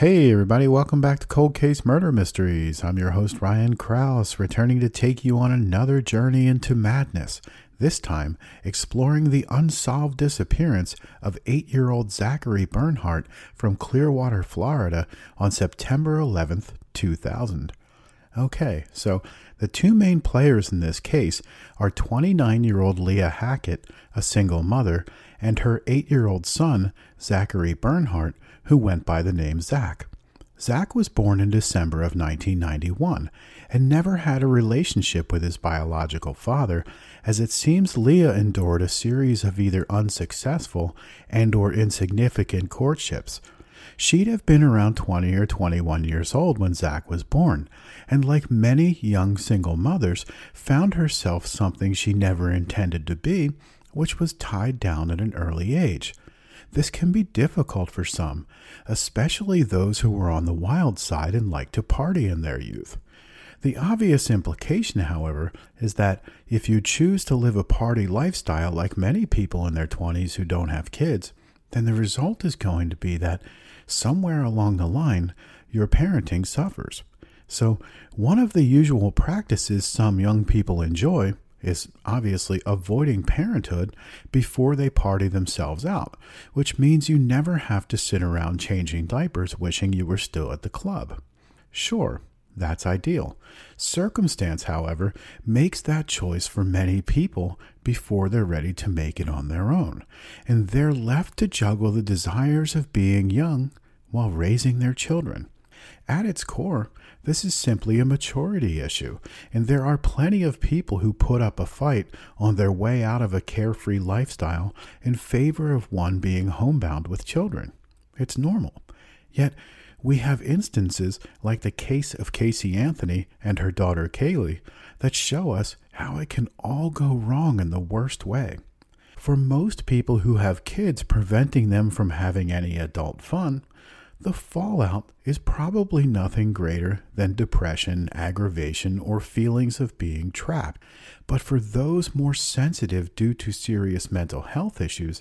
Hey everybody, welcome back to Cold Case Murder Mysteries. I'm your host Ryan Krause, returning to take you on another journey into madness, this time exploring the unsolved disappearance of 8-year-old Zachary Bernhardt from Clearwater, Florida on September 11th, 2000. Okay, so the two main players in this case are 29-year-old Leah Hackett, a single mother, and her 8-year-old son, Zachary Bernhardt, who went by the name Zach. Zach was born in December of 1991 and never had a relationship with his biological father, as it seems Leah endured a series of either unsuccessful and or insignificant courtships. She'd have been around 20 or 21 years old when Zach was born, and like many young single mothers, found herself something she never intended to be, which was tied down at an early age. This can be difficult for some, especially those who were on the wild side and liked to party in their youth. The obvious implication, however, is that if you choose to live a party lifestyle like many people in their 20s who don't have kids, then the result is going to be that somewhere along the line, your parenting suffers. So, one of the usual practices some young people enjoy is obviously avoiding parenthood before they party themselves out, which means you never have to sit around changing diapers wishing you were still at the club. Sure, that's ideal. Circumstance, however, makes that choice for many people before they're ready to make it on their own, and they're left to juggle the desires of being young while raising their children. At its core, this is simply a maturity issue, and there are plenty of people who put up a fight on their way out of a carefree lifestyle in favor of one being homebound with children. It's normal. Yet, we have instances like the case of Casey Anthony and her daughter Kaylee that show us how it can all go wrong in the worst way. For most people who have kids preventing them from having any adult fun, the fallout is probably nothing greater than depression, aggravation, or feelings of being trapped. But for those more sensitive due to serious mental health issues,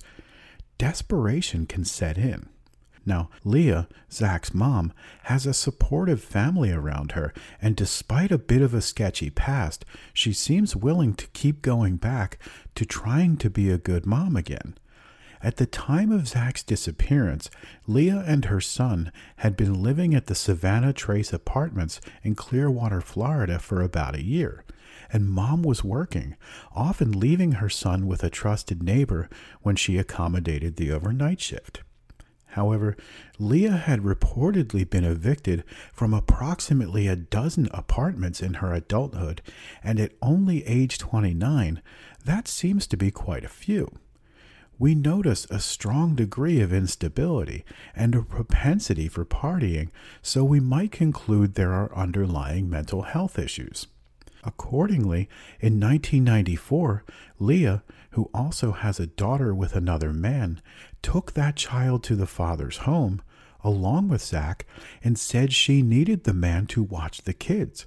desperation can set in. Now, Leah, Zach's mom, has a supportive family around her, and despite a bit of a sketchy past, she seems willing to keep going back to trying to be a good mom again. At the time of Zach's disappearance, Leah and her son had been living at the Savannah Trace Apartments in Clearwater, Florida for about a year, and Mom was working, often leaving her son with a trusted neighbor when she accommodated the overnight shift. However, Leah had reportedly been evicted from approximately a dozen apartments in her adulthood, and at only age 29, that seems to be quite a few. We notice a strong degree of instability and a propensity for partying, so we might conclude there are underlying mental health issues. Accordingly, in 1994, Leah, who also has a daughter with another man, took that child to the father's home, along with Zach, and said she needed the man to watch the kids.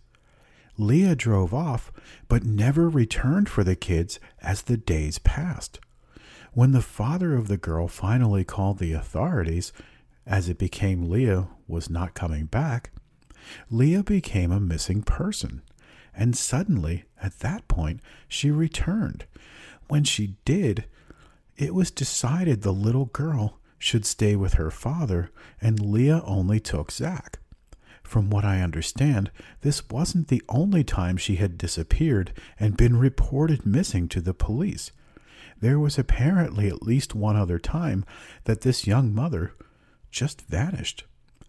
Leah drove off, but never returned for the kids as the days passed. When the father of the girl finally called the authorities, as it became Leah was not coming back, Leah became a missing person. And suddenly, at that point, she returned. When she did, it was decided the little girl should stay with her father, and Leah only took Zach. From what I understand, this wasn't the only time she had disappeared and been reported missing to the police. There was apparently at least one other time that this young mother just vanished.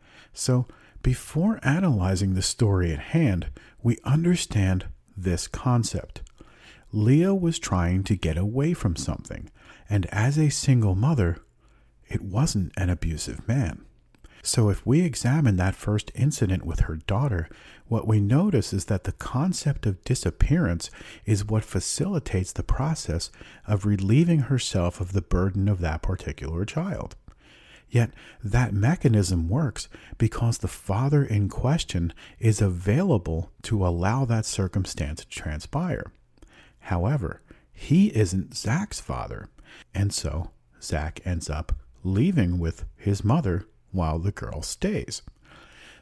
So, before analyzing the story at hand, we understand this concept. Leah was trying to get away from something, and as a single mother, it wasn't an abusive man. So if we examine that first incident with her daughter, what we notice is that the concept of disappearance is what facilitates the process of relieving herself of the burden of that particular child. Yet that mechanism works because the father in question is available to allow that circumstance to transpire. However, he isn't Zach's father, and so Zach ends up leaving with his mother while the girl stays.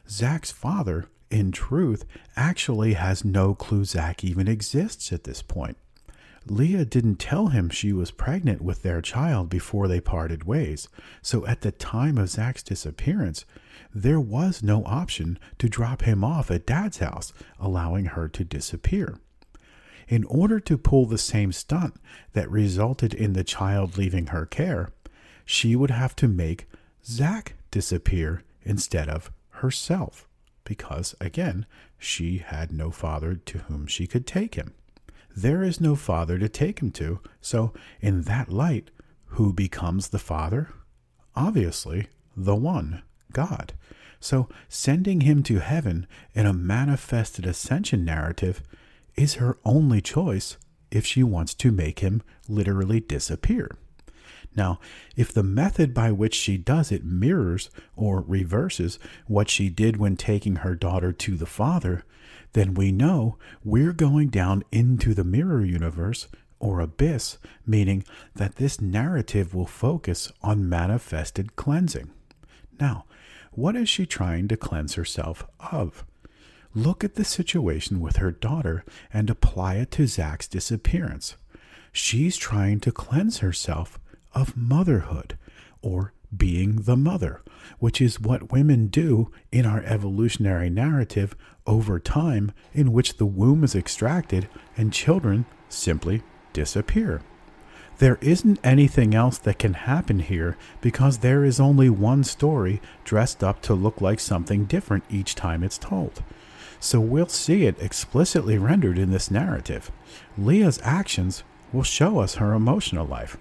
Zach's father, in truth, actually has no clue Zach even exists at this point. Leah didn't tell him she was pregnant with their child before they parted ways, so at the time of Zach's disappearance, there was no option to drop him off at Dad's house, allowing her to disappear. In order to pull the same stunt that resulted in the child leaving her care, she would have to make Zach disappear instead of herself, because, again, she had no father to whom she could take him. There is no father to take him to, so in that light, who becomes the father? Obviously, the one, God. So sending him to heaven in a manifested ascension narrative is her only choice if she wants to make him literally disappear. Now, if the method by which she does it mirrors or reverses what she did when taking her daughter to the Father, then we know we're going down into the mirror universe or abyss, meaning that this narrative will focus on manifested cleansing. Now, what is she trying to cleanse herself of? Look at the situation with her daughter and apply it to Zach's disappearance. She's trying to cleanse herself of motherhood, or being the mother, which is what women do in our evolutionary narrative over time, in which the womb is extracted and children simply disappear. There isn't anything else that can happen here because there is only one story dressed up to look like something different each time it's told. So we'll see it explicitly rendered in this narrative. Leah's actions will show us her emotional life.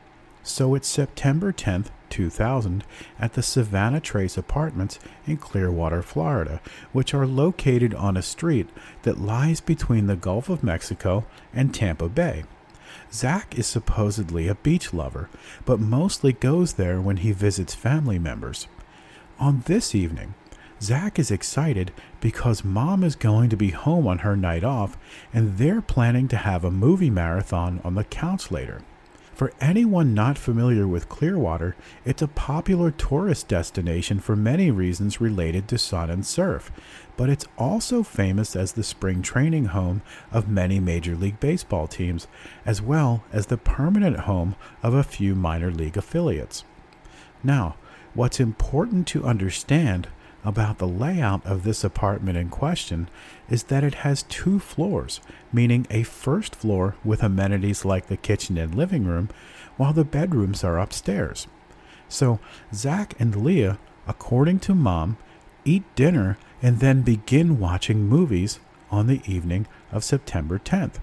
So it's September 10th, 2000, at the Savannah Trace Apartments in Clearwater, Florida, which are located on a street that lies between the Gulf of Mexico and Tampa Bay. Zach is supposedly a beach lover, but mostly goes there when he visits family members. On this evening, Zach is excited because Mom is going to be home on her night off, and they're planning to have a movie marathon on the couch later. For anyone not familiar with Clearwater, it's a popular tourist destination for many reasons related to sun and surf, but it's also famous as the spring training home of many Major League Baseball teams, as well as the permanent home of a few minor league affiliates. Now, what's important to understand about the layout of this apartment in question is that it has 2 floors, meaning a first floor with amenities like the kitchen and living room, while the bedrooms are upstairs. So Zach and Leah, according to Mom, eat dinner and then begin watching movies on the evening of September 10th.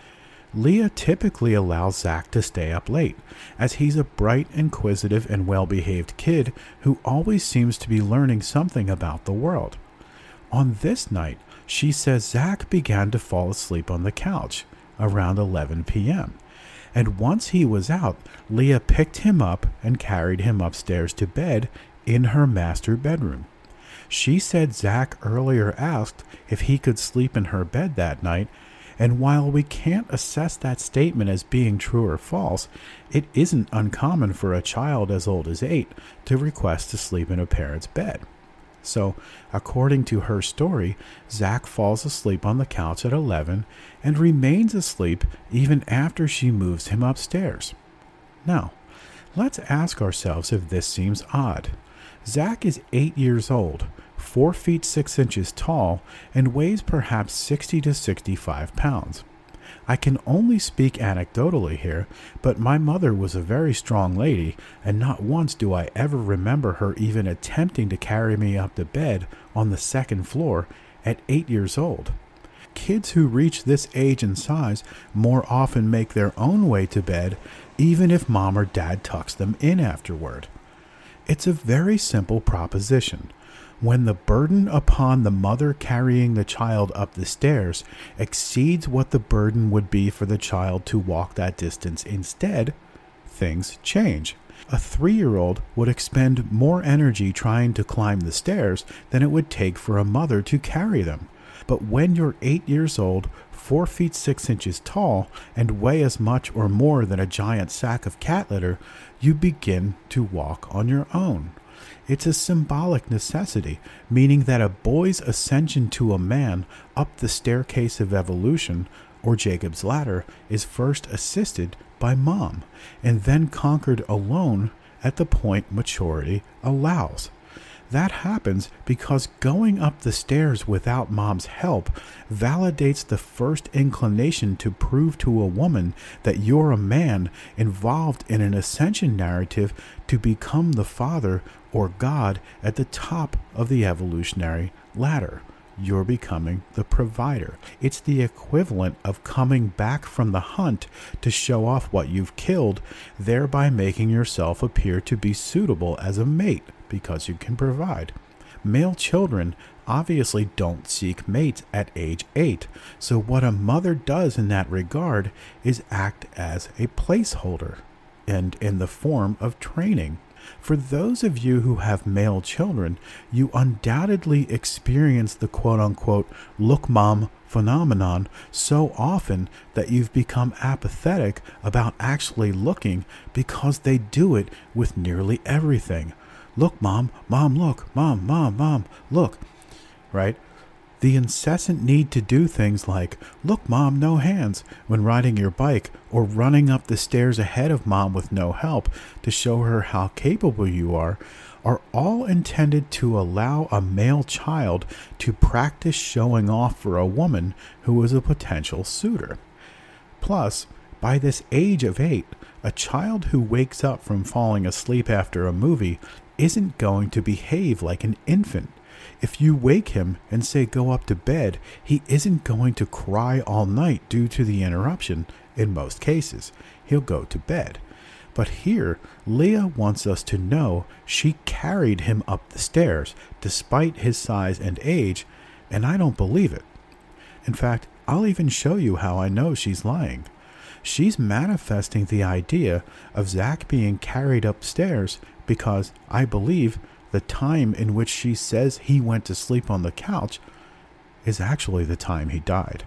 Leah typically allows Zach to stay up late, as he's a bright, inquisitive, and well-behaved kid who always seems to be learning something about the world. On this night, she says Zach began to fall asleep on the couch around 11 p.m., and once he was out, Leah picked him up and carried him upstairs to bed in her master bedroom. She said Zach earlier asked if he could sleep in her bed that night, and while we can't assess that statement as being true or false, it isn't uncommon for a child as old as 8 to request to sleep in a parent's bed. So, according to her story, Zach falls asleep on the couch at 11 and remains asleep even after she moves him upstairs. Now, let's ask ourselves if this seems odd. Zach is 8 years old, 4 feet 6 inches tall, and weighs perhaps 60 to 65 pounds. I can only speak anecdotally here, but my mother was a very strong lady, and not once do I ever remember her even attempting to carry me up to bed on the 2nd floor at 8 years old. Kids who reach this age and size more often make their own way to bed, even if Mom or Dad tucks them in afterward. It's a very simple proposition. When the burden upon the mother carrying the child up the stairs exceeds what the burden would be for the child to walk that distance instead, things change. A 3-year-old would expend more energy trying to climb the stairs than it would take for a mother to carry them. But when you're 8 years old, 4 feet 6 inches tall, and weigh as much or more than a giant sack of cat litter, you begin to walk on your own. It's a symbolic necessity, meaning that a boy's ascension to a man up the staircase of evolution, or Jacob's ladder, is first assisted by mom, and then conquered alone at the point maturity allows. That happens because going up the stairs without mom's help validates the first inclination to prove to a woman that you're a man involved in an ascension narrative to become the father or God at the top of the evolutionary ladder. You're becoming the provider. It's the equivalent of coming back from the hunt to show off what you've killed, thereby making yourself appear to be suitable as a mate because you can provide. Male children obviously don't seek mates at age 8, so what a mother does in that regard is act as a placeholder and in the form of training. For those of you who have male children, you undoubtedly experience the quote-unquote "look mom" phenomenon so often that you've become apathetic about actually looking because they do it with nearly everything. Look mom, mom look, mom look, right? The incessant need to do things like, look mom, no hands, when riding your bike, or running up the stairs ahead of mom with no help to show her how capable you are all intended to allow a male child to practice showing off for a woman who is a potential suitor. Plus, by this age of 8, a child who wakes up from falling asleep after a movie isn't going to behave like an infant. If you wake him and say go up to bed, he isn't going to cry all night due to the interruption in most cases. He'll go to bed. But here, Leah wants us to know she carried him up the stairs despite his size and age, and I don't believe it. In fact, I'll even show you how I know she's lying. She's manifesting the idea of Zach being carried upstairs because I believe the time in which she says he went to sleep on the couch is actually the time he died.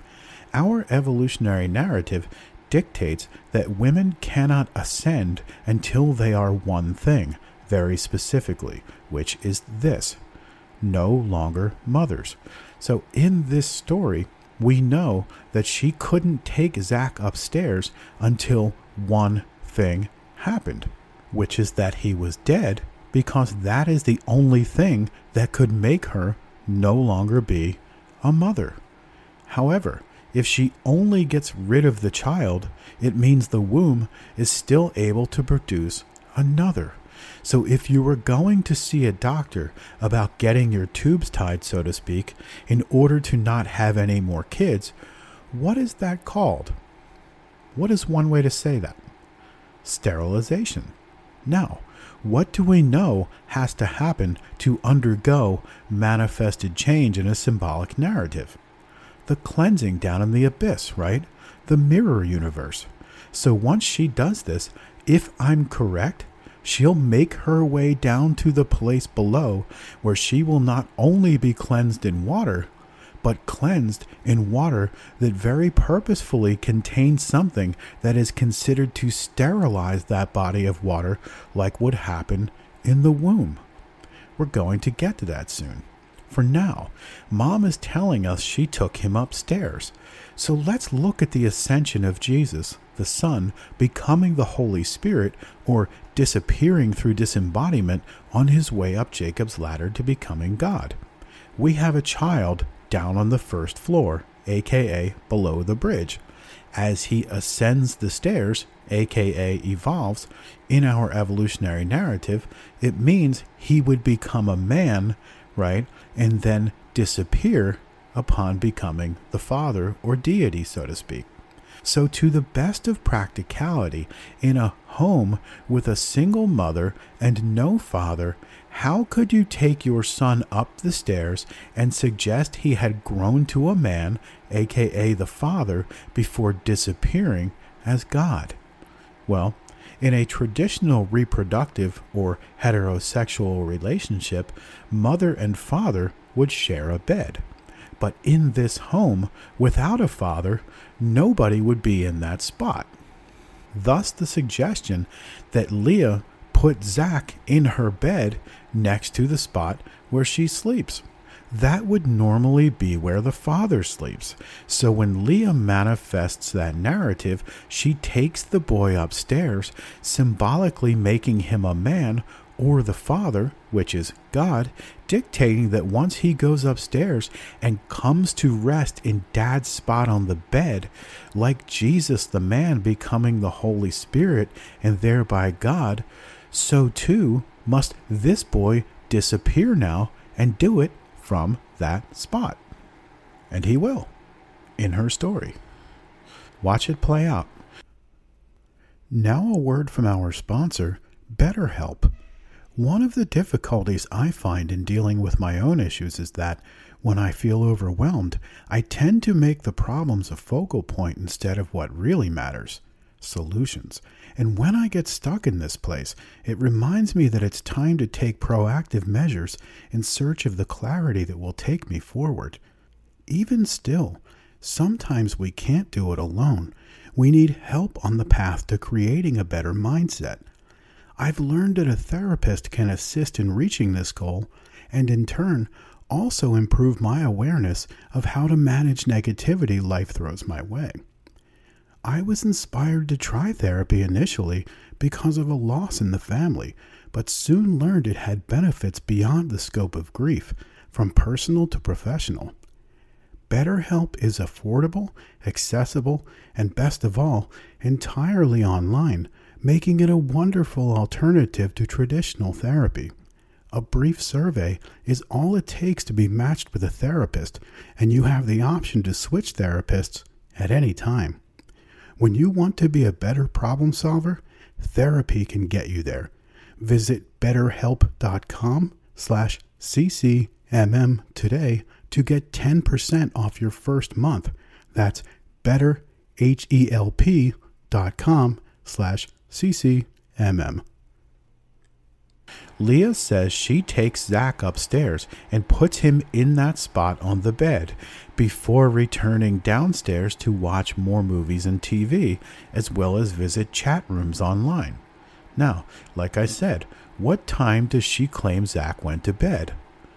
Our evolutionary narrative dictates that women cannot ascend until they are one thing, very specifically, which is this: no longer mothers. So in this story, we know that she couldn't take Zach upstairs until one thing happened, which is that he was dead, because that is the only thing that could make her no longer be a mother. However, if she only gets rid of the child, it means the womb is still able to produce another. So if you were going to see a doctor about getting your tubes tied, so to speak, in order to not have any more kids, what is that called? What is one way to say that? Sterilization. Now, what do we know has to happen to undergo manifested change in a symbolic narrative? The cleansing down in the abyss, right? The mirror universe. So once she does this, if I'm correct, she'll make her way down to the place below where she will not only be cleansed in water, but cleansed in water that very purposefully contains something that is considered to sterilize that body of water, like would happen in the womb. We're going to get to that soon. For now, Mom is telling us she took him upstairs. So let's look at the ascension of Jesus, the Son, becoming the Holy Spirit, or disappearing through disembodiment on his way up Jacob's ladder to becoming God. We have a child down on the first floor, aka below the bridge. As he ascends the stairs, aka evolves, in our evolutionary narrative, it means he would become a man, right, and then disappear upon becoming the father or deity, so to speak. So to the best of practicality, in a home with a single mother and no father, how could you take your son up the stairs and suggest he had grown to a man, aka the father, before disappearing as God? Well, in a traditional reproductive or heterosexual relationship, mother and father would share a bed. But in this home, without a father, nobody would be in that spot. Thus the suggestion that Leah put Zach in her bed next to the spot where she sleeps. That would normally be where the father sleeps. So when Leah manifests that narrative, she takes the boy upstairs, symbolically making him a man, or the Father, which is God, dictating that once he goes upstairs and comes to rest in Dad's spot on the bed, like Jesus the man becoming the Holy Spirit and thereby God, so too must this boy disappear now and do it from that spot. And he will, in her story. Watch it play out. Now a word from our sponsor, BetterHelp. One of the difficulties I find in dealing with my own issues is that when I feel overwhelmed, I tend to make the problems a focal point instead of what really matters, solutions. And when I get stuck in this place, it reminds me that it's time to take proactive measures in search of the clarity that will take me forward. Even still, sometimes we can't do it alone. We need help on the path to creating a better mindset. I've learned that a therapist can assist in reaching this goal and in turn also improve my awareness of how to manage negativity life throws my way. I was inspired to try therapy initially because of a loss in the family, but soon learned it had benefits beyond the scope of grief, from personal to professional. BetterHelp is affordable, accessible, and best of all, entirely online, making it a wonderful alternative to traditional therapy. A brief survey is all it takes to be matched with a therapist, and you have the option to switch therapists at any time. When you want to be a better problem solver, therapy can get you there. Visit betterhelp.com/ccmm today to get 10% off your first month. That's betterhelp.com/ccmm. Leah says she takes Zach upstairs and puts him in that spot on the bed before returning downstairs to watch more movies and TV, as well as visit chat rooms online. Now, like I said, what time does she claim Zach went to bed?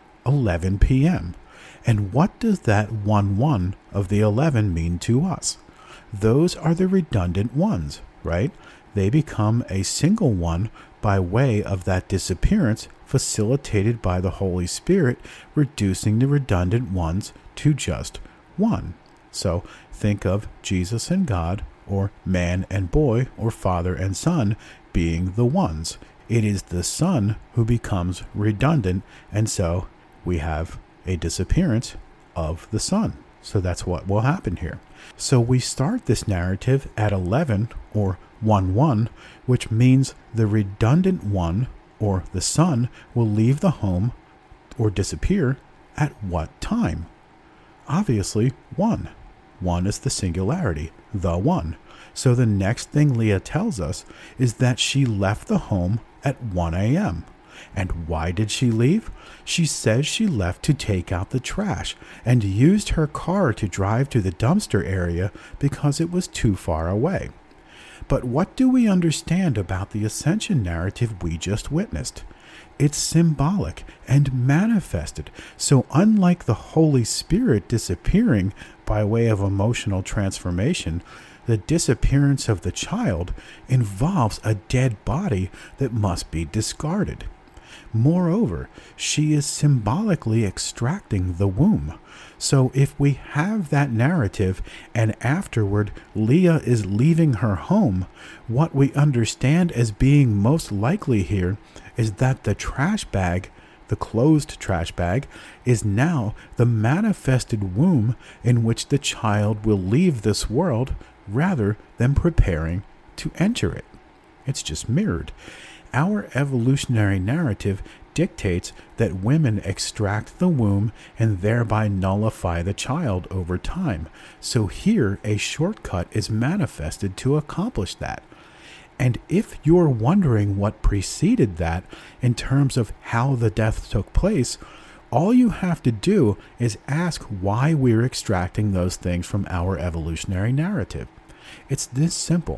11 p.m. And what does that 1-1 of the 11 mean to us? Those are the redundant ones, right? They become a single one by way of that disappearance facilitated by the Holy Spirit, reducing the redundant ones to just one. So think of Jesus and God, or man and boy, or father and son being the ones. It is the son who becomes redundant, and so we have a disappearance of the son. So that's what will happen here. So we start this narrative at 11, or 1-1, which means the redundant one, or the son, will leave the home or disappear at what time? Obviously, 1. 1 is the singularity, the one. So the next thing Leah tells us is that she left the home at 1 a.m. And why did she leave? She says she left to take out the trash and used her car to drive to the dumpster area because it was too far away. But what do we understand about the ascension narrative we just witnessed? It's symbolic and manifested. So unlike the Holy Spirit disappearing by way of emotional transformation, the disappearance of the child involves a dead body that must be discarded. Moreover, she is symbolically extracting the womb. So if we have that narrative and afterward Leah is leaving her home, what we understand as being most likely here is that the trash bag, the closed trash bag, is now the manifested womb in which the child will leave this world rather than preparing to enter it. It's just mirrored. Our evolutionary narrative dictates that women extract the womb and thereby nullify the child over time. So here a shortcut is manifested to accomplish that. And if you're wondering what preceded that in terms of how the death took place, all you have to do is ask why we're extracting those things from our evolutionary narrative. It's this simple.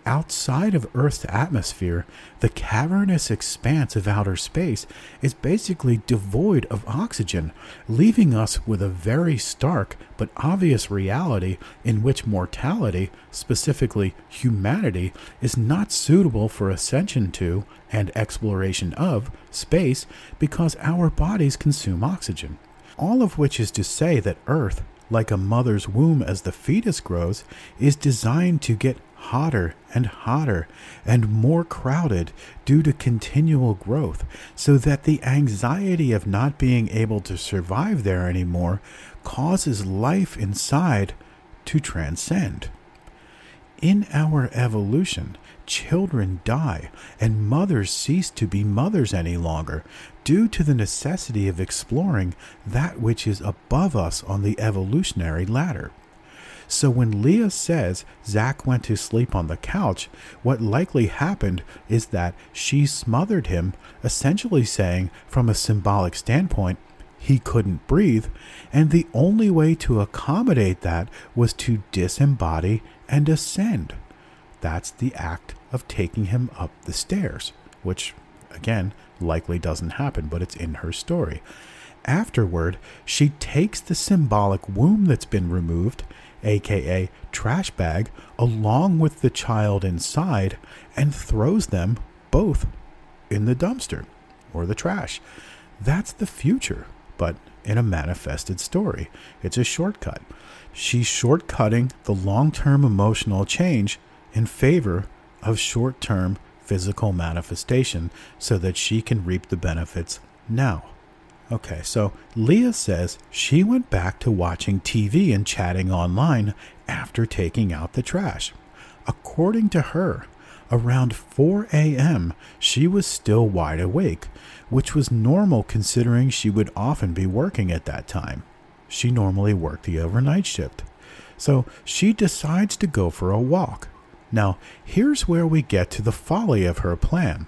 Outside of Earth's atmosphere, the cavernous expanse of outer space is basically devoid of oxygen, leaving us with a very stark but obvious reality in which mortality, specifically humanity, is not suitable for ascension to and exploration of space because our bodies consume oxygen. All of which is to say that Earth, like a mother's womb as the fetus grows, is designed to get hotter and more crowded due to continual growth, so that the anxiety of not being able to survive there anymore causes life inside to transcend. In our evolution, children die and mothers cease to be mothers any longer due to the necessity of exploring that which is above us on the evolutionary ladder. So when Leah says Zach went to sleep on the couch, what likely happened is that she smothered him, essentially saying, from a symbolic standpoint, he couldn't breathe, and the only way to accommodate that was to disembody and ascend. That's the act of taking him up the stairs, which, again, likely doesn't happen, but it's in her story. Afterward, she takes the symbolic womb that's been removed, aka trash bag, along with the child inside, and throws them both in the dumpster or the trash. That's the future, but in a manifested story. It's a shortcut. She's shortcutting the long-term emotional change in favor of short-term physical manifestation so that she can reap the benefits now. Okay, so Leah says she went back to watching TV and chatting online after taking out the trash. According to her, around 4 a.m., she was still wide awake, which was normal considering she would often be working at that time. She normally worked the overnight shift. So she decides to go for a walk. Now, here's where we get to the folly of her plan.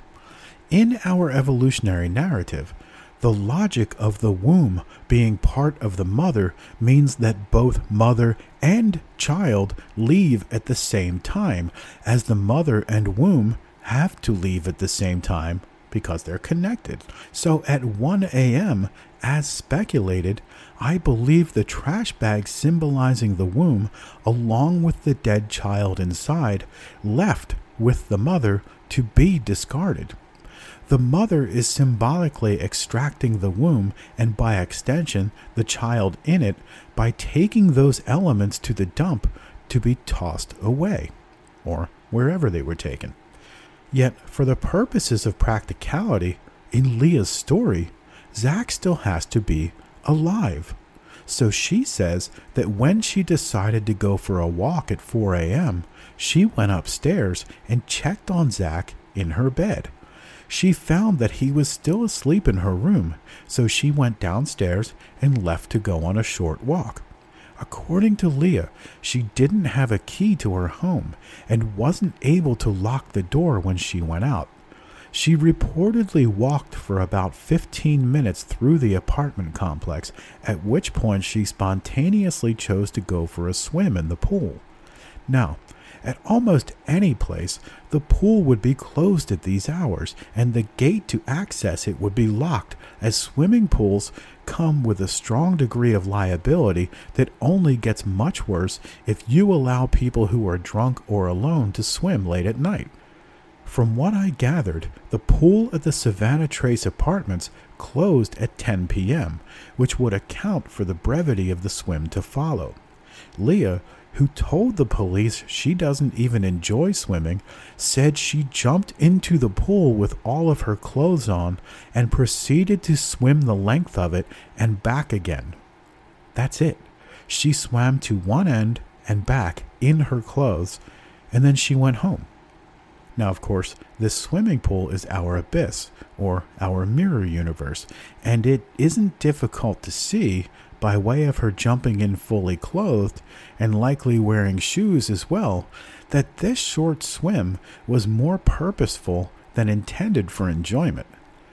In our evolutionary narrative, the logic of the womb being part of the mother means that both mother and child leave at the same time, as the mother and womb have to leave at the same time because they're connected. So at 1 a.m., as speculated, I believe the trash bag symbolizing the womb, along with the dead child inside, left with the mother to be discarded. The mother is symbolically extracting the womb and by extension the child in it by taking those elements to the dump to be tossed away, or wherever they were taken. Yet, for the purposes of practicality, in Leah's story, Zach still has to be alive. So she says that when she decided to go for a walk at 4 a.m., she went upstairs and checked on Zach in her bed. She found that he was still asleep in her room, so she went downstairs and left to go on a short walk. According to Leah, she didn't have a key to her home and wasn't able to lock the door when she went out. She reportedly walked for about 15 minutes through the apartment complex, at which point she spontaneously chose to go for a swim in the pool. Now, at almost any place, the pool would be closed at these hours, and the gate to access it would be locked, as swimming pools come with a strong degree of liability that only gets much worse if you allow people who are drunk or alone to swim late at night. From what I gathered, the pool at the Savannah Trace Apartments closed at 10 p.m., which would account for the brevity of the swim to follow. Leah, who told the police she doesn't even enjoy swimming, said she jumped into the pool with all of her clothes on and proceeded to swim the length of it and back again. That's it. She swam to one end and back in her clothes, and then she went home. Now, of course, this swimming pool is our abyss, or our mirror universe, and it isn't difficult to see, by way of her jumping in fully clothed, and likely wearing shoes as well, that this short swim was more purposeful than intended for enjoyment.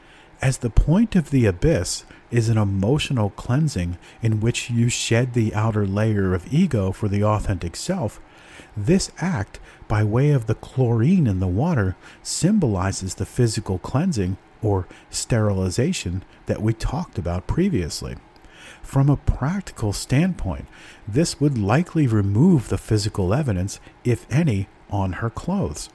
As the point of the abyss is an emotional cleansing in which you shed the outer layer of ego for the authentic self, this act, by way of the chlorine in the water symbolizes the physical cleansing or sterilization that we talked about previously. From a practical standpoint, this would likely remove the physical evidence, if any, on her clothes.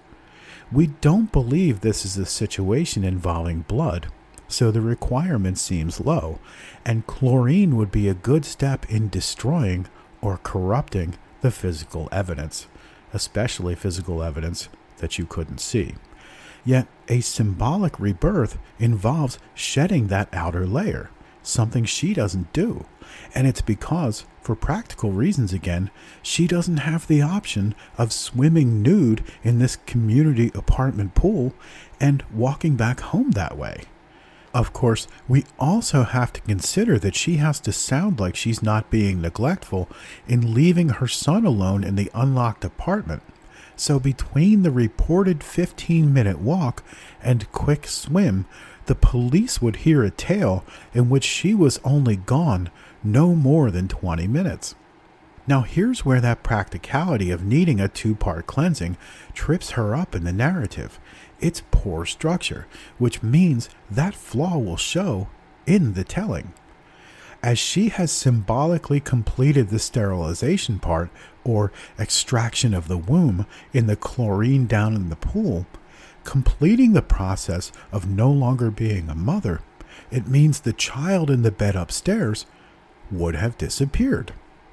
We don't believe this is a situation involving blood, so the requirement seems low, and chlorine would be a good step in destroying or corrupting the physical evidence, especially physical evidence that you couldn't see. Yet a symbolic rebirth involves shedding that outer layer, something she doesn't do. And it's because, for practical reasons again, she doesn't have the option of swimming nude in this community apartment pool and walking back home that way. Of course, we also have to consider that she has to sound like she's not being neglectful in leaving her son alone in the unlocked apartment. So between the reported 15-minute walk and quick swim, the police would hear a tale in which she was only gone no more than 20 minutes. Now here's where that practicality of needing a two-part cleansing trips her up in the narrative. It's poor structure, which means that flaw will show in the telling. As she has symbolically completed the sterilization part, or extraction of the womb, in the chlorine down in the pool, completing the process of no longer being a mother, it means the child in the bed upstairs would have disappeared.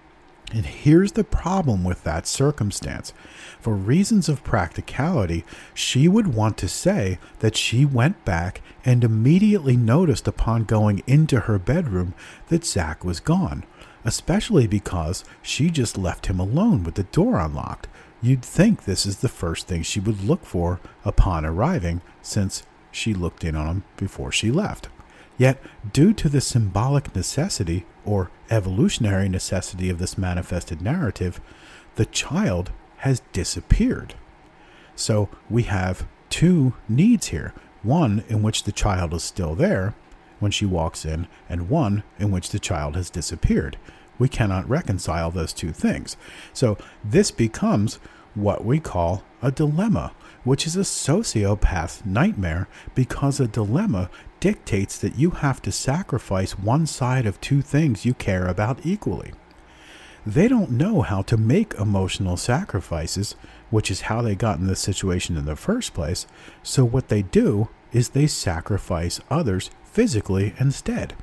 And here's the problem with that circumstance. For reasons of practicality, she would want to say that she went back and immediately noticed upon going into her bedroom that Zach was gone, especially because she just left him alone with the door unlocked. You'd think this is the first thing she would look for upon arriving, since she looked in on him before she left. Yet, due to the symbolic necessity or evolutionary necessity of this manifested narrative, the child has disappeared. So we have two needs here. One in which the child is still there when she walks in, and one in which the child has disappeared. We cannot reconcile those two things. So this becomes what we call a dilemma, which is a sociopath's nightmare, because a dilemma dictates that you have to sacrifice one side of two things you care about equally. They don't know how to make emotional sacrifices, which is how they got in this situation in the first place, so what they do is they sacrifice others physically instead.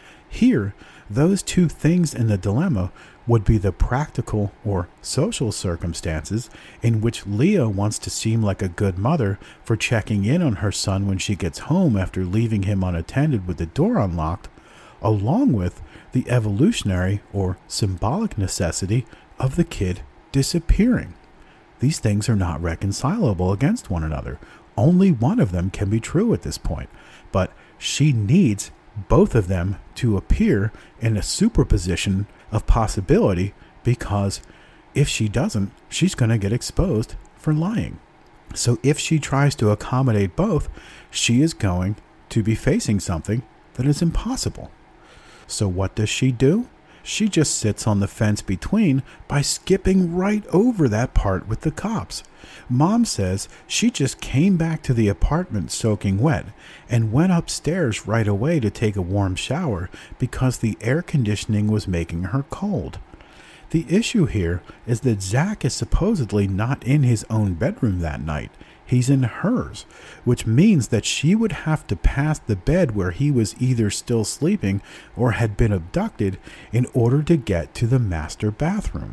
Here, those two things in the dilemma would be the practical or social circumstances in which Leah wants to seem like a good mother for checking in on her son when she gets home after leaving him unattended with the door unlocked, along with the evolutionary or symbolic necessity of the kid disappearing. These things are not reconcilable against one another. Only one of them can be true at this point, but she needs both of them to appear in a superposition of possibility, because if she doesn't, she's going to get exposed for lying. So if she tries to accommodate both, she is going to be facing something that is impossible. So what does she do? She just sits on the fence between by skipping right over that part with the cops. Mom says she just came back to the apartment soaking wet and went upstairs right away to take a warm shower because the air conditioning was making her cold. The issue here is that Zach is supposedly not in his own bedroom that night. He's in hers, which means that she would have to pass the bed where he was either still sleeping or had been abducted in order to get to the master bathroom.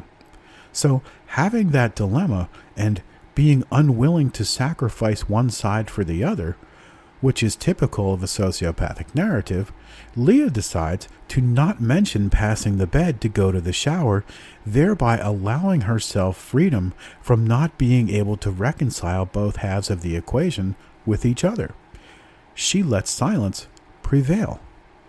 So having that dilemma and being unwilling to sacrifice one side for the other, which is typical of a sociopathic narrative, Leah decides to not mention passing the bed to go to the shower, thereby allowing herself freedom from not being able to reconcile both halves of the equation with each other. She lets silence prevail.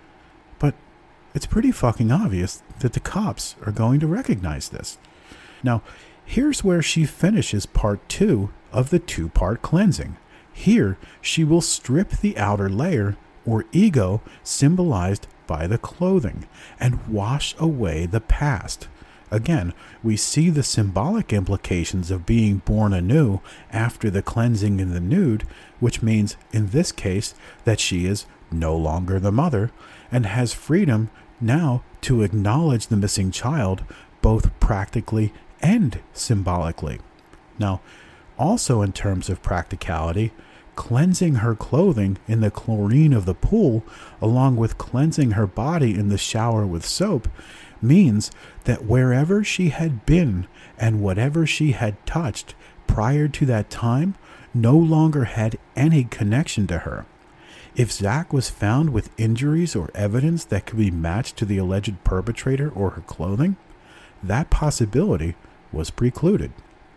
But it's pretty fucking obvious that the cops are going to recognize this. Now, here's where she finishes part 2 of the 2-part cleansing. Here, she will strip the outer layer, or ego, symbolized by the clothing, and wash away the past. Again, we see the symbolic implications of being born anew after the cleansing in the nude, which means, in this case, that she is no longer the mother and has freedom now to acknowledge the missing child, both practically and symbolically. Now, also in terms of practicality, cleansing her clothing in the chlorine of the pool, along with cleansing her body in the shower with soap, means that wherever she had been and whatever she had touched prior to that time no longer had any connection to her. If Zach was found with injuries or evidence that could be matched to the alleged perpetrator or her clothing, that possibility was precluded.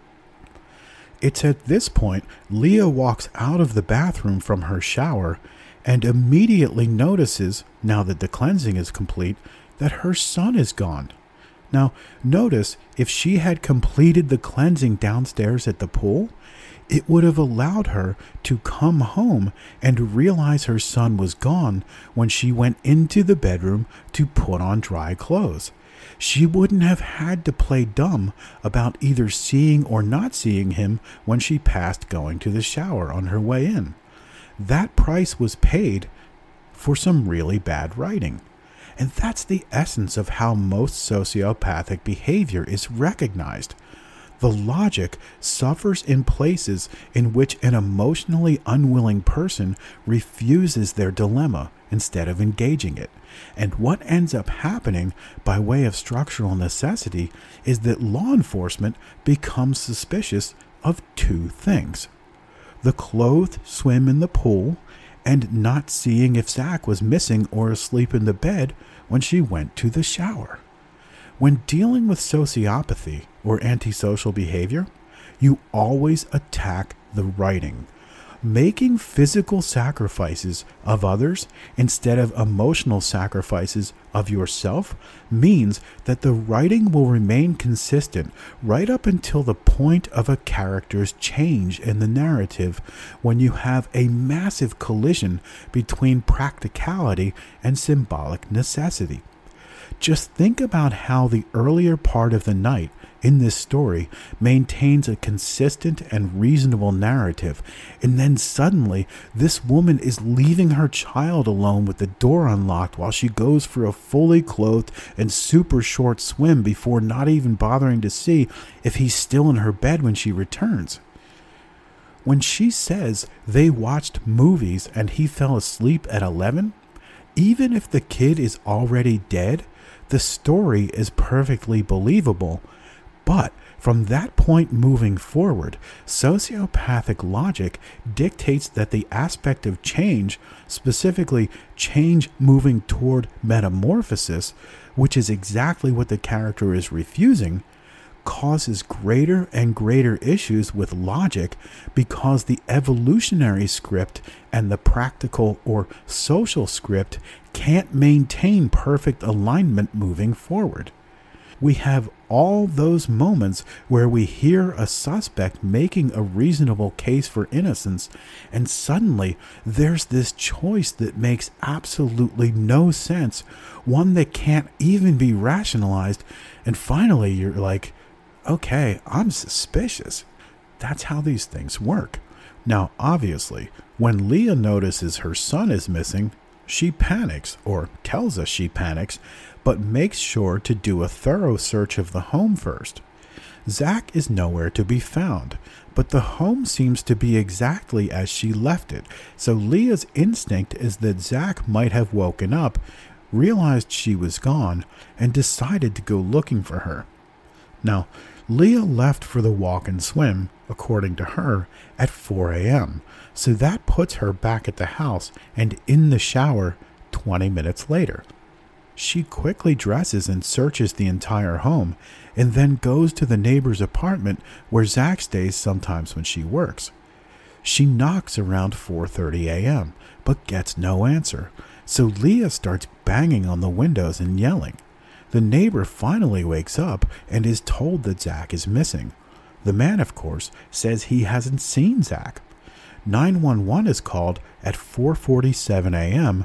It's at this point Leah walks out of the bathroom from her shower and immediately notices, now that the cleansing is complete, that her son is gone. Now, notice if she had completed the cleansing downstairs at the pool, it would have allowed her to come home and realize her son was gone when she went into the bedroom to put on dry clothes. She wouldn't have had to play dumb about either seeing or not seeing him when she passed going to the shower on her way in. That price was paid for some really bad writing. And that's the essence of how most sociopathic behavior is recognized. The logic suffers in places in which an emotionally unwilling person refuses their dilemma instead of engaging it. And what ends up happening by way of structural necessity is that law enforcement becomes suspicious of two things: the clothed swim in the pool and not seeing if Zach was missing or asleep in the bed when she went to the shower. When dealing with sociopathy or antisocial behavior, you always attack the writing. Making physical sacrifices of others instead of emotional sacrifices of yourself means that the writing will remain consistent right up until the point of a character's change in the narrative, when you have a massive collision between practicality and symbolic necessity. Just think about how the earlier part of the night in this story maintains a consistent and reasonable narrative, and then suddenly this woman is leaving her child alone with the door unlocked while she goes for a fully clothed and super short swim before not even bothering to see if he's still in her bed when she returns. When she says they watched movies and he fell asleep at 11, even if the kid is already dead, the story is perfectly believable. But from that point moving forward, sociopathic logic dictates that the aspect of change, specifically change moving toward metamorphosis, which is exactly what the character is refusing, causes greater and greater issues with logic, because the evolutionary script and the practical or social script can't maintain perfect alignment moving forward. We have all those moments where we hear a suspect making a reasonable case for innocence, and suddenly there's this choice that makes absolutely no sense, one that can't even be rationalized, and finally you're like, okay, I'm suspicious. That's how these things work. Now, obviously, when Leah notices her son is missing, she panics, or tells us she panics, but makes sure to do a thorough search of the home first. Zach is nowhere to be found, but the home seems to be exactly as she left it, so Leah's instinct is that Zach might have woken up, realized she was gone, and decided to go looking for her. Now, Leah left for the walk and swim, according to her, at 4 a.m., so that puts her back at the house and in the shower 20 minutes later. She quickly dresses and searches the entire home, and then goes to the neighbor's apartment where Zach stays sometimes when she works. She knocks around 4:30 a.m., but gets no answer, so Leah starts banging on the windows and yelling. The neighbor finally wakes up and is told that Zach is missing. The man, of course, says he hasn't seen Zach. 911 is called at 4:47 a.m.,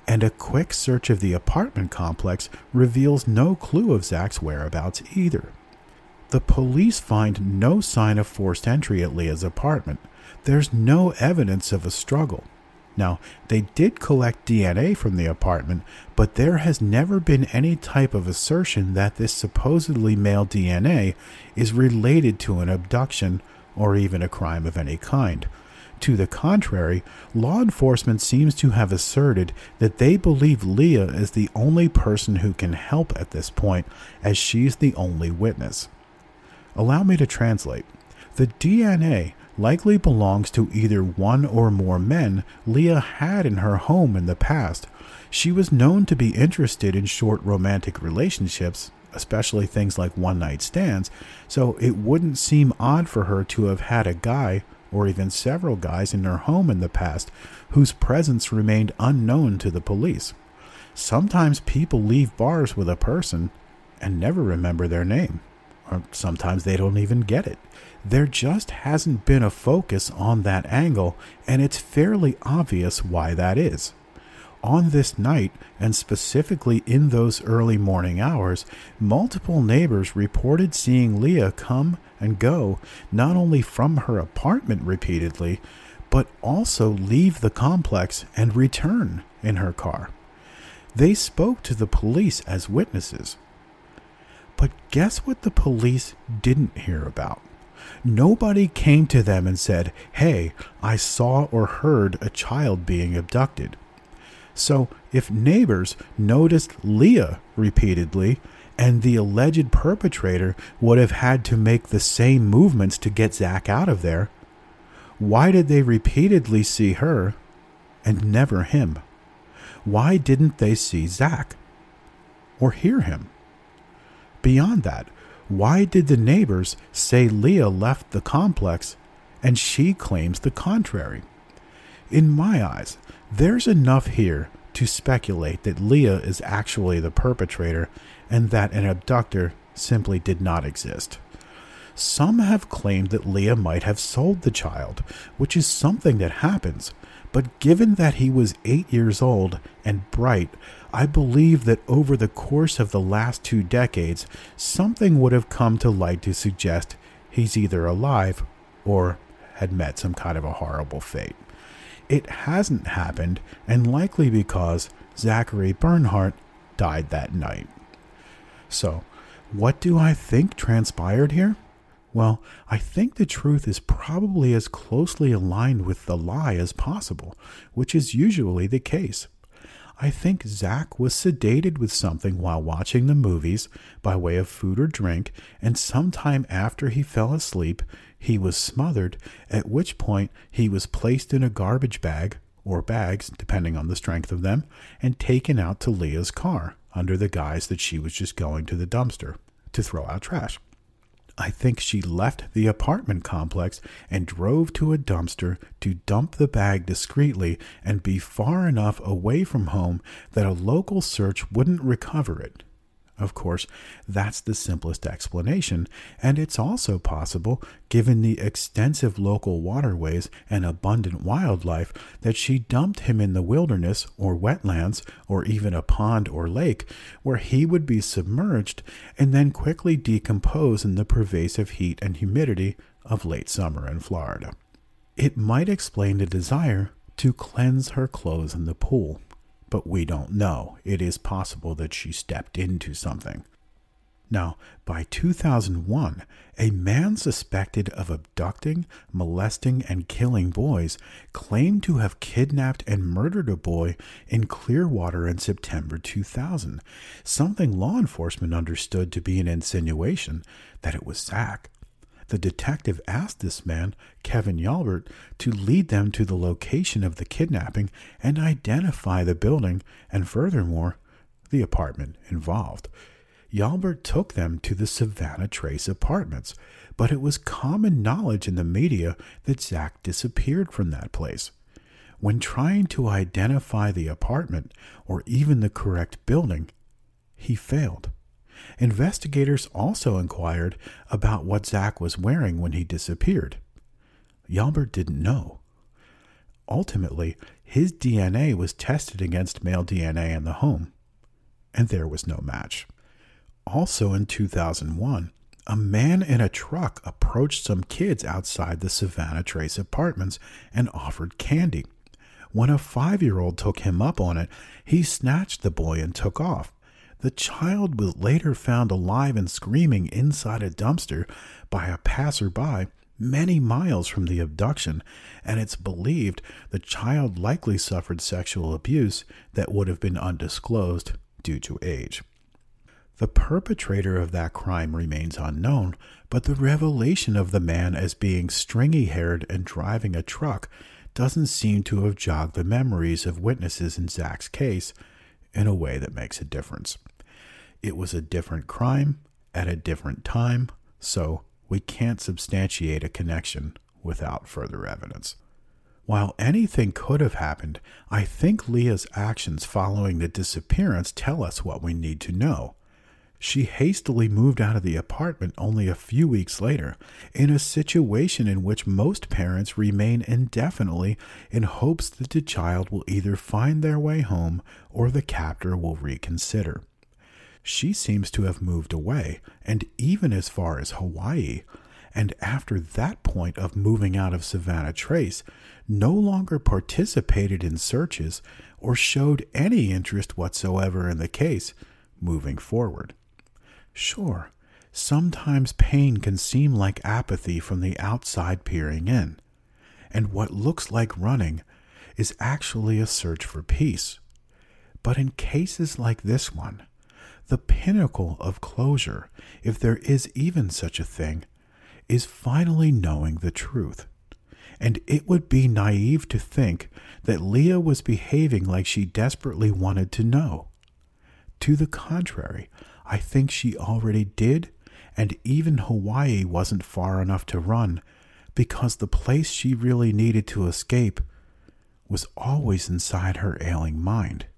and a quick search of the apartment complex reveals no clue of Zach's whereabouts either. The police find no sign of forced entry at Leah's apartment. There's no evidence of a struggle. Now, they did collect DNA from the apartment, but there has never been any type of assertion that this supposedly male DNA is related to an abduction or even a crime of any kind. To the contrary, law enforcement seems to have asserted that they believe Leah is the only person who can help at this point, as she's the only witness. Allow me to translate. The DNA likely belongs to either one or more men Leah had in her home in the past. She was known to be interested in short romantic relationships, especially things like one-night stands, so it wouldn't seem odd for her to have had a guy, or even several guys in her home in the past, whose presence remained unknown to the police. Sometimes people leave bars with a person and never remember their name, or sometimes they don't even get it. There just hasn't been a focus on that angle, and it's fairly obvious why that is. On this night, and specifically in those early morning hours, multiple neighbors reported seeing Leah come and go not only from her apartment repeatedly, but also leave the complex and return in her car. They spoke to the police as witnesses. But guess what the police didn't hear about? Nobody came to them and said, "Hey, I saw or heard a child being abducted." So if neighbors noticed Leah repeatedly, and the alleged perpetrator would have had to make the same movements to get Zach out of there, why did they repeatedly see her and never him? Why didn't they see Zach or hear him? Beyond that, why did the neighbors say Leah left the complex and she claims the contrary? In my eyes, there's enough here to speculate that Leah is actually the perpetrator and that an abductor simply did not exist. Some have claimed that Leah might have sold the child, which is something that happens, but given that he was 8 years old and bright, I believe that over the course of the last 2 decades, something would have come to light to suggest he's either alive or had met some kind of a horrible fate. It hasn't happened, and likely because Zachary Bernhardt died that night. So, what do I think transpired here? Well, I think the truth is probably as closely aligned with the lie as possible, which is usually the case. I think Zach was sedated with something while watching the movies by way of food or drink, and sometime after he fell asleep, he was smothered, at which point he was placed in a garbage bag, or bags, depending on the strength of them, and taken out to Leah's car, under the guise that she was just going to the dumpster to throw out trash. I think she left the apartment complex and drove to a dumpster to dump the bag discreetly and be far enough away from home that a local search wouldn't recover it. Of course, that's the simplest explanation, and it's also possible, given the extensive local waterways and abundant wildlife, that she dumped him in the wilderness or wetlands or even a pond or lake where he would be submerged and then quickly decompose in the pervasive heat and humidity of late summer in Florida. It might explain the desire to cleanse her clothes in the pool. But we don't know. It is possible that she stepped into something. Now, by 2001, a man suspected of abducting, molesting, and killing boys claimed to have kidnapped and murdered a boy in Clearwater in September 2000, something law enforcement understood to be an insinuation that it was Zach. The detective asked this man, Kevin Yalbert, to lead them to the location of the kidnapping and identify the building and, furthermore, the apartment involved. Yalbert took them to the Savannah Trace apartments, but it was common knowledge in the media that Zach disappeared from that place. When trying to identify the apartment or even the correct building, he failed. Investigators also inquired about what Zach was wearing when he disappeared. Yalbert didn't know. Ultimately, his DNA was tested against male DNA in the home, and there was no match. Also in 2001, a man in a truck approached some kids outside the Savannah Trace apartments and offered candy. When a 5-year-old took him up on it, he snatched the boy and took off. The child was later found alive and screaming inside a dumpster by a passerby many miles from the abduction, and it's believed the child likely suffered sexual abuse that would have been undisclosed due to age. The perpetrator of that crime remains unknown, but the revelation of the man as being stringy-haired and driving a truck doesn't seem to have jogged the memories of witnesses in Zach's case in a way that makes a difference. It was a different crime at a different time, so we can't substantiate a connection without further evidence. While anything could have happened, I think Leah's actions following the disappearance tell us what we need to know. She hastily moved out of the apartment only a few weeks later, in a situation in which most parents remain indefinitely in hopes that the child will either find their way home or the captor will reconsider. She seems to have moved away, and even as far as Hawaii, and after that point of moving out of Savannah Trace, no longer participated in searches or showed any interest whatsoever in the case moving forward. Sure, sometimes pain can seem like apathy from the outside peering in, and what looks like running is actually a search for peace. But in cases like this one, the pinnacle of closure, if there is even such a thing, is finally knowing the truth. And it would be naive to think that Leah was behaving like she desperately wanted to know. To the contrary, I think she already did, and even Hawaii wasn't far enough to run, because the place she really needed to escape was always inside her ailing mind.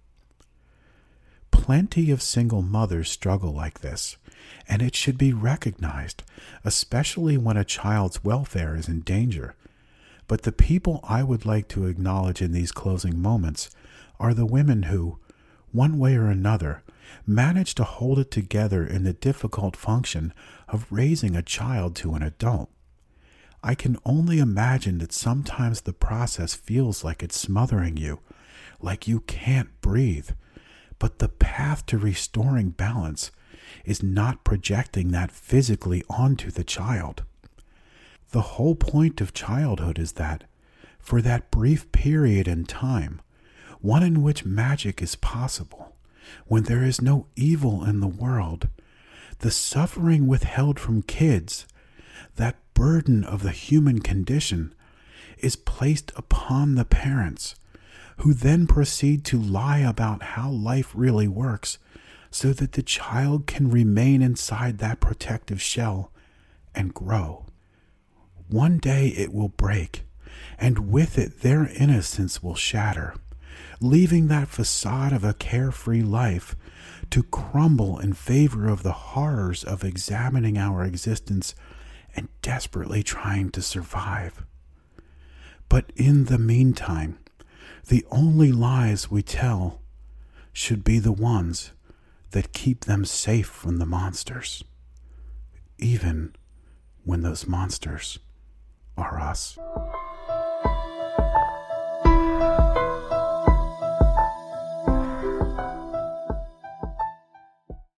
Plenty of single mothers struggle like this, and it should be recognized, especially when a child's welfare is in danger. But the people I would like to acknowledge in these closing moments are the women who, one way or another, manage to hold it together in the difficult function of raising a child to an adult. I can only imagine that sometimes the process feels like it's smothering you, like you can't breathe. But the path to restoring balance is not projecting that physically onto the child. The whole point of childhood is that, for that brief period in time, one in which magic is possible, when there is no evil in the world, the suffering withheld from kids, that burden of the human condition, is placed upon the parents, who then proceed to lie about how life really works so that the child can remain inside that protective shell and grow. One day it will break, and with it their innocence will shatter, leaving that facade of a carefree life to crumble in favor of the horrors of examining our existence and desperately trying to survive. But in the meantime, the only lies we tell should be the ones that keep them safe from the monsters, even when those monsters are us.